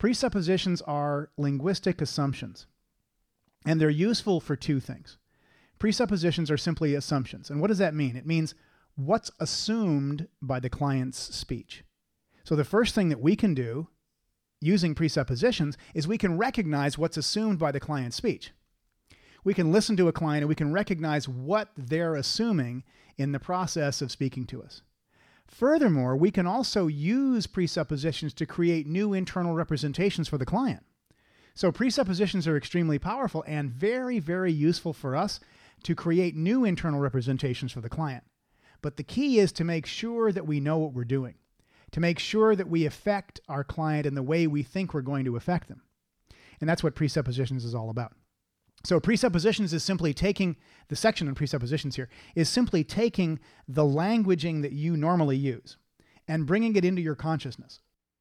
Presuppositions are linguistic assumptions, and they're useful for two things. Presuppositions are simply assumptions. And what does that mean? It means what's assumed by the client's speech. So the first thing that we can do using presuppositions is we can recognize what's assumed by the client's speech. We can listen to a client and we can recognize what they're assuming in the process of speaking to us. Furthermore, we can also use presuppositions to create new internal representations for the client. So presuppositions are extremely powerful and very, very useful for us to create new internal representations for the client. But the key is to make sure that we know what we're doing, to make sure that we affect our client in the way we think we're going to affect them. And that's what presuppositions is all about. So presuppositions is simply taking, the section on presuppositions here, is simply taking the languaging that you normally use and bringing it into your consciousness,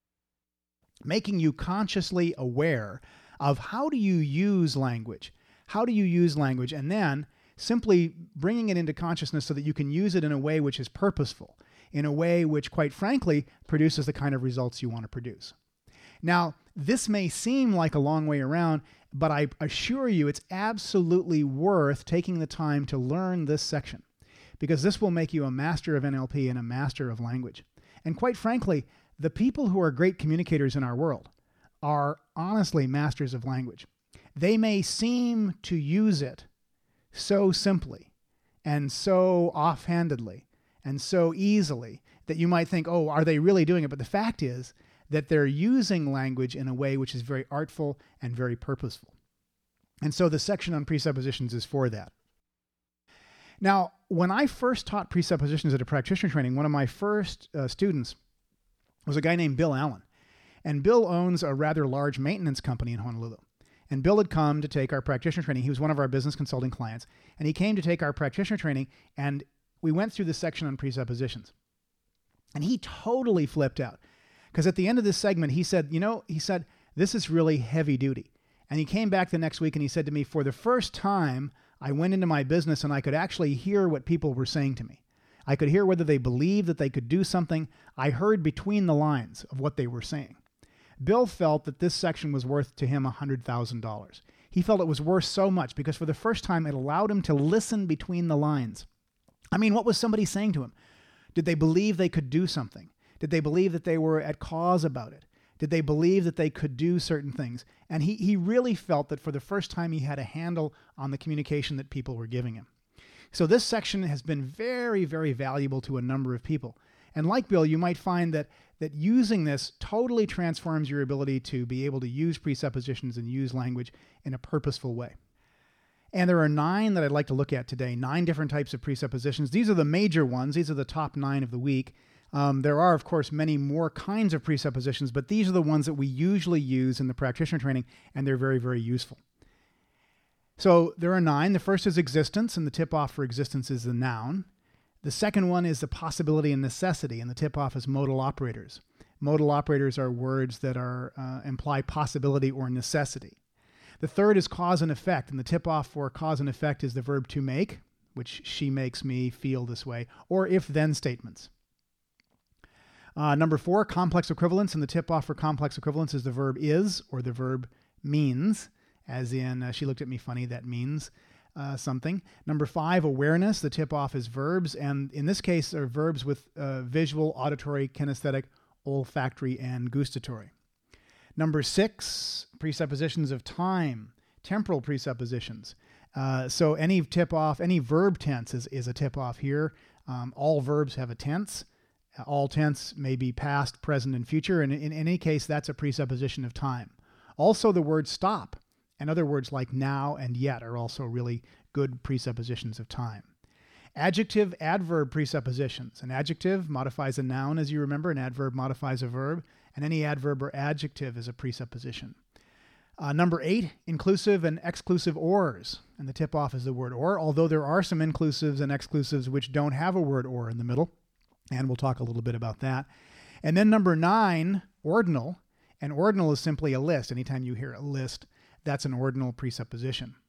making you consciously aware of how do you use language, and then simply bringing it into consciousness so that you can use it in a way which is purposeful, in a way which, quite frankly, produces the kind of results you want to produce. Now, this may seem like a long way around, but I assure you it's absolutely worth taking the time to learn this section, because this will make you a master of NLP and a master of language. And quite frankly, the people who are great communicators in our world are honestly masters of language. They may seem to use it so simply and so offhandedly and so easily that you might think, oh, are they really doing it? But the fact is that they're using language in a way which is very artful and very purposeful. And so the section on presuppositions is for that. Now, when I first taught presuppositions at a practitioner training, one of my first students was a guy named Bill Allen. And Bill owns a rather large maintenance company in Honolulu. And Bill had come to take our practitioner training. He was one of our business consulting clients. And he came to take our practitioner training, and we went through the section on presuppositions. And he totally flipped out. Because at the end of this segment, he said, this is really heavy duty. And he came back the next week and he said to me, for the first time, I went into my business and I could actually hear what people were saying to me. I could hear whether they believed that they could do something. I heard between the lines of what they were saying. Bill felt that this section was worth to him $100,000. He felt it was worth so much because for the first time, it allowed him to listen between the lines. I mean, what was somebody saying to him? Did they believe they could do something? Did they believe that they were at cause about it? Did they believe that they could do certain things? And he really felt that for the first time he had a handle on the communication that people were giving him. So this section has been very, very valuable to a number of people. And like Bill, you might find that using this totally transforms your ability to be able to use presuppositions and use language in a purposeful way. And there are 9 that I'd like to look at today, 9 different types of presuppositions. These are the major ones. These are the top 9 of the week. There are, of course, many more kinds of presuppositions, but these are the ones that we usually use in the practitioner training, and they're very, very useful. So there are 9. The first is existence, and the tip-off for existence is the noun. The second one is the possibility and necessity, and the tip-off is modal operators. Modal operators are words that imply possibility or necessity. The third is cause and effect, and the tip-off for cause and effect is the verb to make, which she makes me feel this way, or if-then statements. Number 4, complex equivalence, and the tip-off for complex equivalence is the verb is or the verb means, as in she looked at me funny, that means something. Number 5, awareness, the tip-off is verbs, and in this case are verbs with visual, auditory, kinesthetic, olfactory, and gustatory. Number 6, presuppositions of time, temporal presuppositions. So any tip-off, any verb tense is a tip-off here. All verbs have a tense. All tense may be past, present, and future, and in any case, that's a presupposition of time. Also, the word stop and other words like now and yet are also really good presuppositions of time. Adjective, adverb presuppositions. An adjective modifies a noun, as you remember. An adverb modifies a verb, and any adverb or adjective is a presupposition. Number 8, inclusive and exclusive ors, and the tip-off is the word or, although there are some inclusives and exclusives which don't have a word or in the middle. And we'll talk a little bit about that. And then number 9, ordinal. And ordinal is simply a list. Anytime you hear a list, that's an ordinal presupposition.